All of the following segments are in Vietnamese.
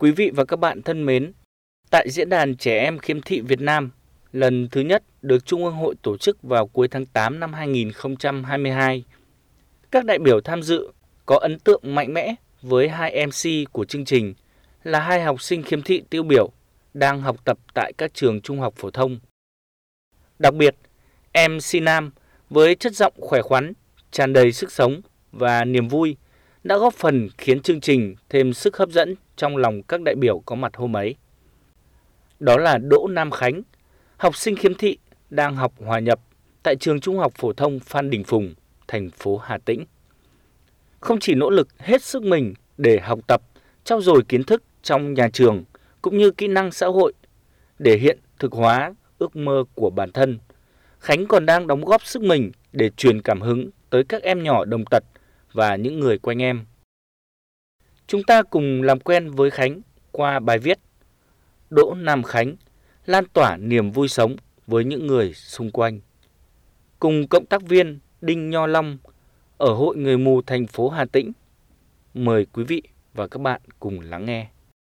Quý vị và các bạn thân mến, tại Diễn đàn Trẻ Em Khiếm Thị Việt Nam, lần thứ nhất được Trung ương Hội tổ chức vào cuối tháng 8 năm 2022, các đại biểu tham dự có ấn tượng mạnh mẽ với hai MC của chương trình là hai học sinh khiếm thị tiêu biểu đang học tập tại các trường trung học phổ thông. Đặc biệt, MC Nam với chất giọng khỏe khoắn, tràn đầy sức sống và niềm vui đã góp phần khiến chương trình thêm sức hấp dẫn trong lòng các đại biểu có mặt hôm ấy. Đó là Đỗ Nam Khánh, học sinh khiếm thị đang học hòa nhập tại trường Trung học phổ thông Phan Đình Phùng, thành phố Hà Tĩnh. Không chỉ nỗ lực hết sức mình để học tập, trau dồi kiến thức trong nhà trường cũng như kỹ năng xã hội để hiện thực hóa ước mơ của bản thân, Khánh còn đang đóng góp sức mình để truyền cảm hứng tới các em nhỏ đồng tật và những người quanh em. Chúng ta cùng làm quen với Khánh qua bài viết Đỗ Nam Khánh lan tỏa niềm vui sống với những người xung quanh. Cùng cộng tác viên Đinh Nho Long ở Hội Người mù thành phố Hà Tĩnh. Mời quý vị và các bạn cùng lắng nghe.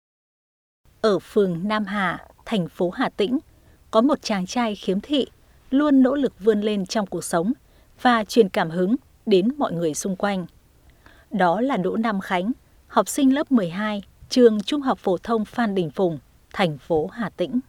Ở phường Nam Hà, thành phố Hà Tĩnh, có một chàng trai khiếm thị luôn nỗ lực vươn lên trong cuộc sống và truyền cảm hứng đến mọi người xung quanh. Đó là Đỗ Nam Khánh, học sinh lớp 12, trường Trung học phổ thông Phan Đình Phùng, thành phố Hà Tĩnh.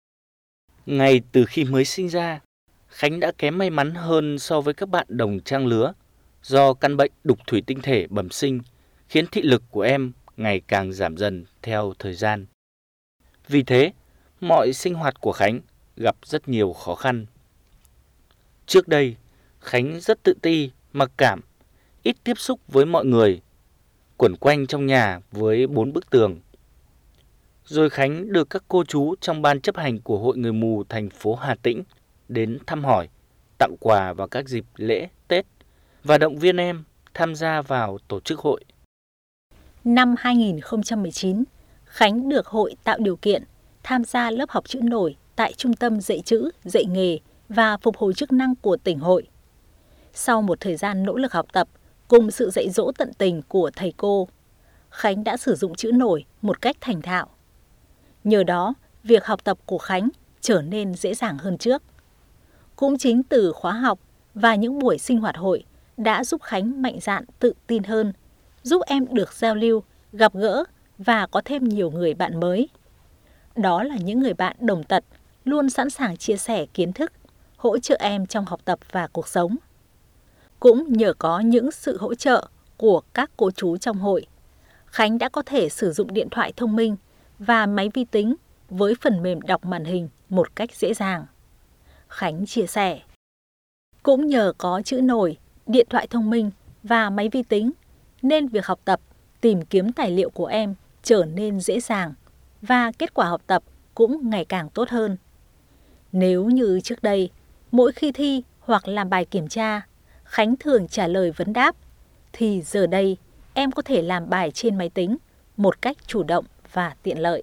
Ngay từ khi mới sinh ra, Khánh đã kém may mắn hơn so với các bạn đồng trang lứa do căn bệnh đục thủy tinh thể bẩm sinh khiến thị lực của em ngày càng giảm dần theo thời gian. Vì thế, mọi sinh hoạt của Khánh gặp rất nhiều khó khăn. Trước đây, Khánh rất tự ti, mặc cảm, ít tiếp xúc với mọi người, quẩn quanh trong nhà với 4 bức tường. Rồi Khánh được các cô chú trong ban chấp hành của Hội Người mù thành phố Hà Tĩnh đến thăm hỏi, tặng quà vào các dịp lễ, Tết và động viên em tham gia vào tổ chức hội. Năm 2019, Khánh được hội tạo điều kiện tham gia lớp học chữ nổi tại Trung tâm dạy chữ, dạy nghề và phục hồi chức năng của tỉnh hội. Sau một thời gian nỗ lực học tập cùng sự dạy dỗ tận tình của thầy cô, Khánh đã sử dụng chữ nổi một cách thành thạo. Nhờ đó, việc học tập của Khánh trở nên dễ dàng hơn trước. Cũng chính từ khóa học và những buổi sinh hoạt hội đã giúp Khánh mạnh dạn tự tin hơn, giúp em được giao lưu, gặp gỡ và có thêm nhiều người bạn mới. Đó là những người bạn đồng tật luôn sẵn sàng chia sẻ kiến thức, hỗ trợ em trong học tập và cuộc sống. Cũng nhờ có những sự hỗ trợ của các cô chú trong hội, Khánh đã có thể sử dụng điện thoại thông minh và máy vi tính với phần mềm đọc màn hình một cách dễ dàng. Khánh chia sẻ, cũng nhờ có chữ nổi, điện thoại thông minh và máy vi tính nên việc học tập, tìm kiếm tài liệu của em trở nên dễ dàng và kết quả học tập cũng ngày càng tốt hơn. Nếu như trước đây, mỗi khi thi hoặc làm bài kiểm tra, Khánh thường trả lời vấn đáp, thì giờ đây em có thể làm bài trên máy tính một cách chủ động và tiện lợi.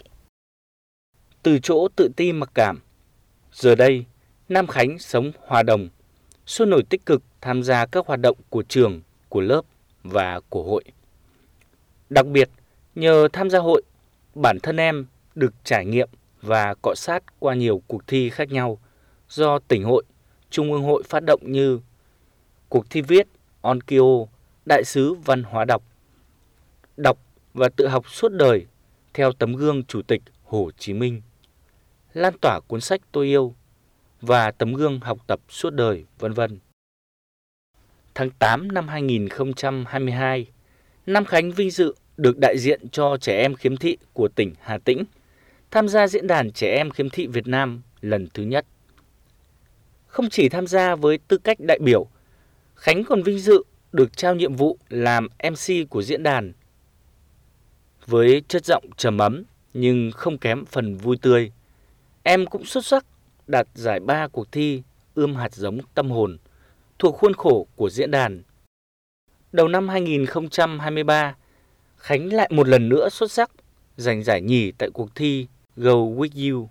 Từ chỗ tự ti mặc cảm, giờ đây Nam Khánh sống hòa đồng, sôi nổi tích cực tham gia các hoạt động của trường, của lớp và của hội. Đặc biệt, nhờ tham gia hội, bản thân em được trải nghiệm và cọ sát qua nhiều cuộc thi khác nhau do tỉnh hội, trung ương hội phát động như cuộc thi viết Onkyo, đại sứ văn hóa đọc và tự học suốt đời theo tấm gương Chủ tịch Hồ Chí Minh, lan tỏa cuốn sách tôi yêu và tấm gương học tập suốt đời, vân vân. Tháng 8 năm 2022, Nam Khánh vinh dự được đại diện cho trẻ em khiếm thị của tỉnh Hà Tĩnh tham gia Diễn đàn Trẻ Em Khiếm Thị Việt Nam lần thứ nhất. Không chỉ tham gia với tư cách đại biểu, Khánh còn vinh dự được trao nhiệm vụ làm MC của diễn đàn. Với chất giọng trầm ấm nhưng không kém phần vui tươi, em cũng xuất sắc đạt giải 3 cuộc thi ươm hạt giống tâm hồn thuộc khuôn khổ của diễn đàn. Đầu năm 2023, Khánh lại một lần nữa xuất sắc giành giải nhì tại cuộc thi Go With You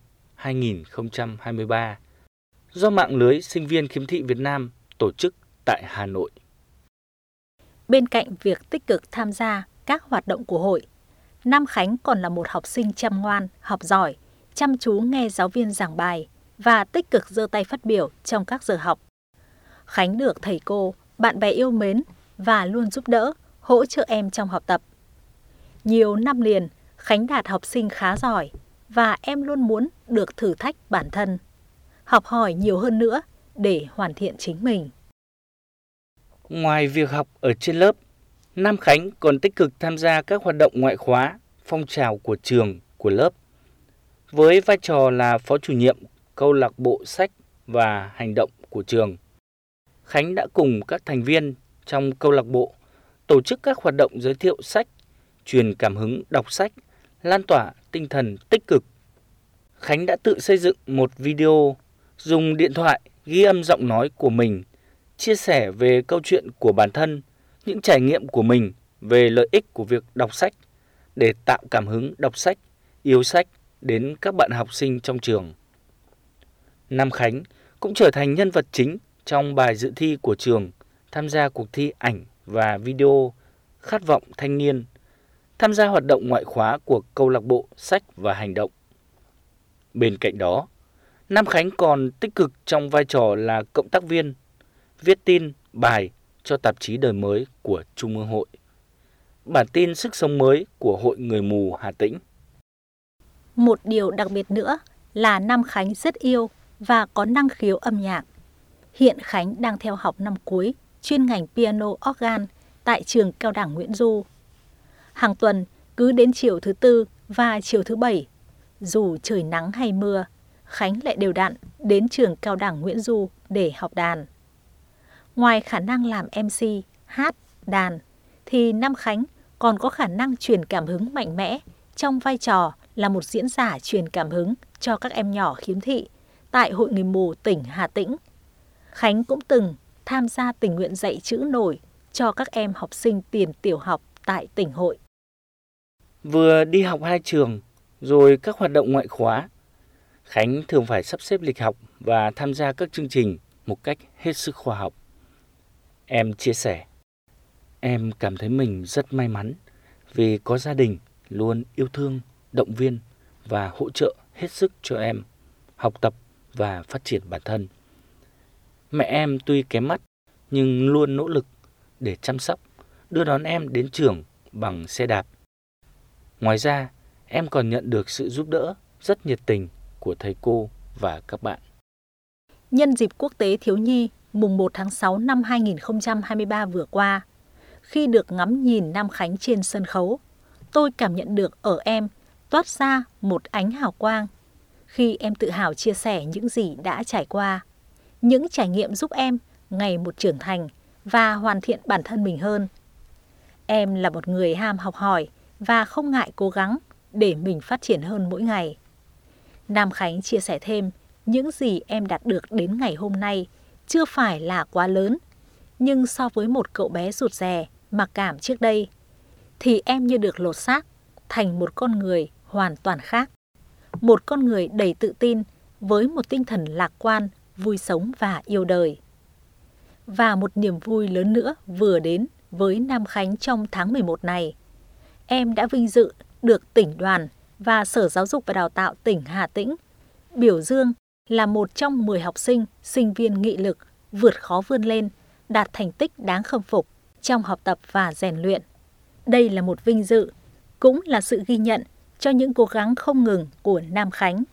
2023 do mạng lưới sinh viên khiếm thị Việt Nam tổ chức tại Hà Nội. Bên cạnh việc tích cực tham gia các hoạt động của hội, Nam Khánh còn là một học sinh chăm ngoan, học giỏi, chăm chú nghe giáo viên giảng bài và tích cực giơ tay phát biểu trong các giờ học. Khánh được thầy cô, bạn bè yêu mến và luôn giúp đỡ, hỗ trợ em trong học tập. Nhiều năm liền, Khánh đạt học sinh khá giỏi và em luôn muốn được thử thách bản thân, học hỏi nhiều hơn nữa để hoàn thiện chính mình. Ngoài việc học ở trên lớp, Nam Khánh còn tích cực tham gia các hoạt động ngoại khóa, phong trào của trường, của lớp. Với vai trò là phó chủ nhiệm câu lạc bộ sách và hành động của trường, Khánh đã cùng các thành viên trong câu lạc bộ tổ chức các hoạt động giới thiệu sách, truyền cảm hứng đọc sách, lan tỏa tinh thần tích cực. Khánh đã tự xây dựng một video, dùng điện thoại ghi âm giọng nói của mình, chia sẻ về câu chuyện của bản thân, những trải nghiệm của mình về lợi ích của việc đọc sách để tạo cảm hứng đọc sách, yêu sách đến các bạn học sinh trong trường. Nam Khánh cũng trở thành nhân vật chính trong bài dự thi của trường, tham gia cuộc thi ảnh và video Khát vọng thanh niên, tham gia hoạt động ngoại khóa của câu lạc bộ sách và hành động. Bên cạnh đó, Nam Khánh còn tích cực trong vai trò là cộng tác viên, viết tin, bài cho tạp chí Đời Mới của Trung ương Hội, bản tin Sức sống mới của Hội Người mù Hà Tĩnh. Một điều đặc biệt nữa là Nam Khánh rất yêu và có năng khiếu âm nhạc. Hiện Khánh đang theo học năm cuối chuyên ngành piano organ tại trường Cao đẳng Nguyễn Du. Hàng tuần, cứ đến chiều thứ Tư và chiều thứ Bảy, dù trời nắng hay mưa, Khánh lại đều đặn đến trường Cao đẳng Nguyễn Du để học đàn. Ngoài khả năng làm MC, hát, đàn, thì Nam Khánh còn có khả năng truyền cảm hứng mạnh mẽ trong vai trò là một diễn giả truyền cảm hứng cho các em nhỏ khiếm thị tại Hội Người mù tỉnh Hà Tĩnh. Khánh cũng từng tham gia tình nguyện dạy chữ nổi cho các em học sinh tiền tiểu học tại tỉnh Hội. Vừa đi học hai trường, rồi các hoạt động ngoại khóa, Khánh thường phải sắp xếp lịch học và tham gia các chương trình một cách hết sức khoa học. Em chia sẻ, em cảm thấy mình rất may mắn vì có gia đình luôn yêu thương, động viên và hỗ trợ hết sức cho em học tập và phát triển bản thân. Mẹ em tuy kém mắt nhưng luôn nỗ lực để chăm sóc, đưa đón em đến trường bằng xe đạp. Ngoài ra, em còn nhận được sự giúp đỡ rất nhiệt tình của thầy cô và các bạn. Nhân dịp Quốc tế Thiếu nhi mùng 1 tháng 6 năm 2023 vừa qua, khi được ngắm nhìn Nam Khánh trên sân khấu, tôi cảm nhận được ở em toát ra một ánh hào quang khi em tự hào chia sẻ những gì đã trải qua, những trải nghiệm giúp em ngày một trưởng thành và hoàn thiện bản thân mình hơn. Em là một người ham học hỏi và không ngại cố gắng để mình phát triển hơn mỗi ngày. Nam Khánh chia sẻ thêm những gì em đạt được đến ngày hôm nay chưa phải là quá lớn, nhưng so với một cậu bé rụt rè, mặc cảm trước đây, thì em như được lột xác thành một con người hoàn toàn khác. Một con người đầy tự tin với một tinh thần lạc quan, vui sống và yêu đời. Và một niềm vui lớn nữa vừa đến với Nam Khánh trong tháng 11 này. Em đã vinh dự được tỉnh đoàn và Sở Giáo dục và Đào tạo tỉnh Hà Tĩnh biểu dương là một trong 10 học sinh, sinh viên nghị lực vượt khó vươn lên, đạt thành tích đáng khâm phục trong học tập và rèn luyện. Đây là một vinh dự, cũng là sự ghi nhận cho những cố gắng không ngừng của Nam Khánh.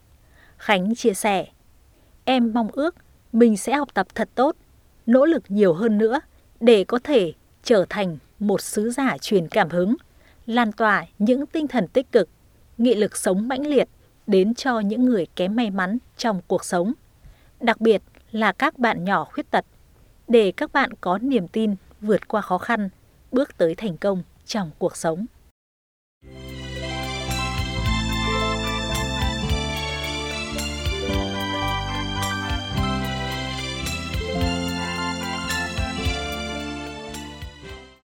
Khánh chia sẻ, em mong ước mình sẽ học tập thật tốt, nỗ lực nhiều hơn nữa để có thể trở thành một sứ giả truyền cảm hứng, lan tỏa những tinh thần tích cực, nghị lực sống mãnh liệt đến cho những người kém may mắn trong cuộc sống, đặc biệt là các bạn nhỏ khuyết tật, để các bạn có niềm tin vượt qua khó khăn, bước tới thành công trong cuộc sống.